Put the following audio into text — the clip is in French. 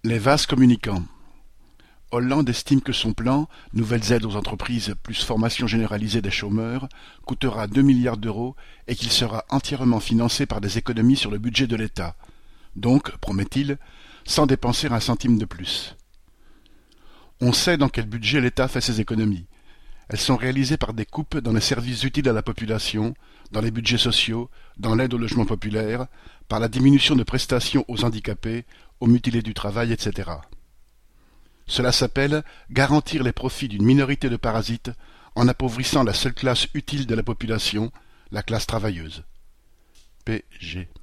Les vases communicants. Hollande estime que son plan, nouvelles aides aux entreprises plus formation généralisée des chômeurs, coûtera 2 milliards d'euros et qu'il sera entièrement financé par des économies sur le budget de l'État. Donc, promet-il, sans dépenser un centime de plus. On sait dans quel budget l'État fait ses économies. Elles sont réalisées par des coupes dans les services utiles à la population, dans les budgets sociaux, dans l'aide au logement populaire, par la diminution de prestations aux handicapés, aux mutilés du travail, etc. Cela s'appelle garantir les profits d'une minorité de parasites en appauvrissant la seule classe utile de la population, la classe travailleuse. P.G.